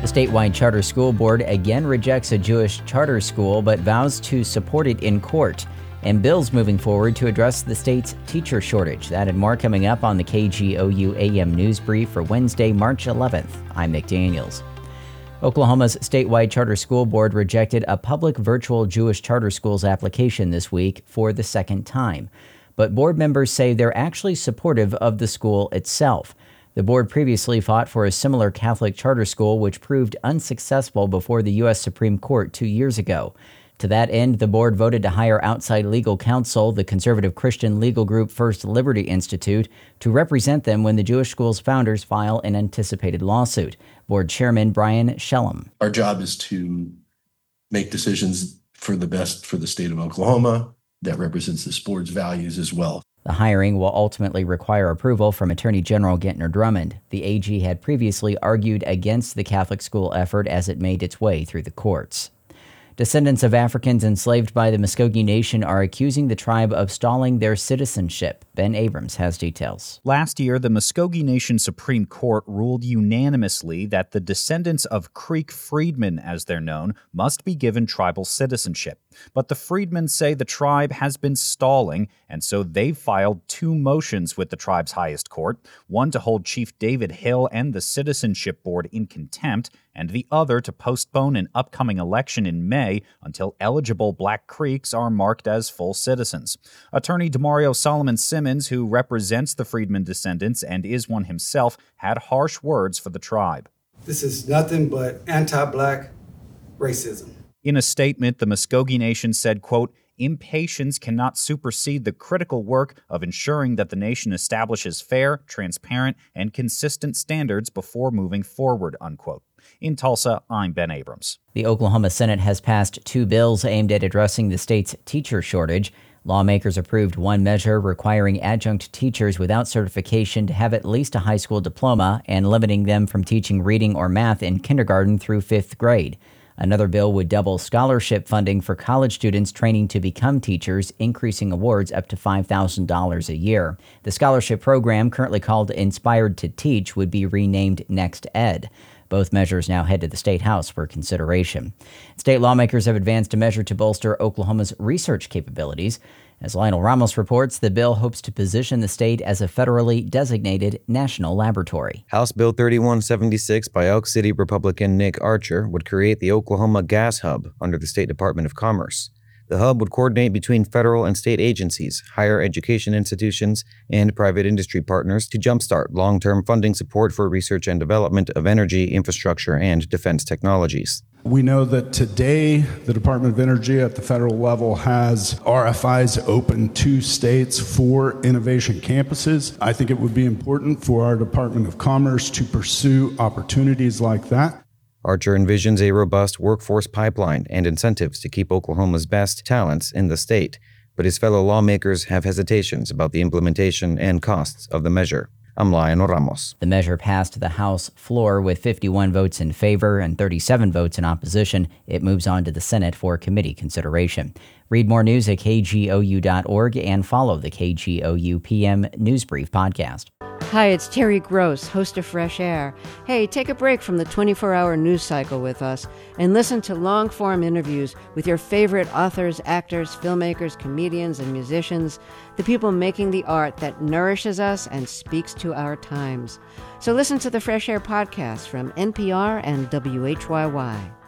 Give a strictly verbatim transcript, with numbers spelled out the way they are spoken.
The statewide charter school board again rejects a Jewish charter school but vows to support it in court. And bills moving forward to address the state's teacher shortage. That and more coming up on the K G O U A M News Brief for Wednesday, March eleventh. I'm Nick Daniels. Oklahoma's statewide charter school board rejected a public virtual Jewish charter school's application this week for the second time. But board members say they're actually supportive of the school itself. The board previously fought for a similar Catholic charter school, which proved unsuccessful before the U S Supreme Court two years ago. To that end, the board voted to hire outside legal counsel, the conservative Christian legal group First Liberty Institute, to represent them when the Jewish school's founders file an anticipated lawsuit. Board Chairman Brian Shellam. Our job is to make decisions for the best for the state of Oklahoma. That represents this board's values as well. The hiring will ultimately require approval from Attorney General Gentner Drummond. The A G had previously argued against the Catholic school effort as it made its way through the courts. Descendants of Africans enslaved by the Muskogee Nation are accusing the tribe of stalling their citizenship. Ben Abrams has details. Last year, the Muskogee Nation Supreme Court ruled unanimously that the descendants of Creek freedmen, as they're known, must be given tribal citizenship. But the freedmen say the tribe has been stalling, and so they've filed two motions with the tribe's highest court, one to hold Chief David Hill and the Citizenship Board in contempt, and the other to postpone an upcoming election in May until eligible Black Creeks are marked as full citizens. Attorney Demario Solomon Simmons, who represents the freedmen descendants and is one himself, had harsh words for the tribe. This is nothing but anti-Black racism. In a statement, the Muskogee Nation said, quote, "Impatience cannot supersede the critical work of ensuring that the nation establishes fair, transparent, and consistent standards before moving forward," unquote. In Tulsa, I'm Ben Abrams. The Oklahoma Senate has passed two bills aimed at addressing the state's teacher shortage. Lawmakers approved one measure requiring adjunct teachers without certification to have at least a high school diploma and limiting them from teaching reading or math in kindergarten through fifth grade. Another bill would double scholarship funding for college students training to become teachers, increasing awards up to five thousand dollars a year. The scholarship program, currently called Inspired to Teach, would be renamed Next Ed. Both measures now head to the State House for consideration. State lawmakers have advanced a measure to bolster Oklahoma's research capabilities. As Lionel Ramos reports, the bill hopes to position the state as a federally designated national laboratory. House Bill thirty-one seventy-six by Elk City Republican Nick Archer would create the Oklahoma Gas Hub under the State Department of Commerce. The hub would coordinate between federal and state agencies, higher education institutions, and private industry partners to jumpstart long-term funding support for research and development of energy, infrastructure, and defense technologies. We know that today the Department of Energy at the federal level has R F Is open to states for innovation campuses. I think it would be important for our Department of Commerce to pursue opportunities like that. Archer envisions a robust workforce pipeline and incentives to keep Oklahoma's best talents in the state, but his fellow lawmakers have hesitations about the implementation and costs of the measure. I'm Lionel Ramos. The measure passed the House floor with fifty-one votes in favor and thirty-seven votes in opposition. It moves on to the Senate for committee consideration. Read more news at K G O U dot org and follow the K G O U P M News Brief podcast. Hi, it's Terry Gross, host of Fresh Air. Hey, take a break from the twenty-four hour news cycle with us and listen to long-form interviews with your favorite authors, actors, filmmakers, comedians, and musicians, the people making the art that nourishes us and speaks to our times. So listen to the Fresh Air podcast from N P R and W H Y Y.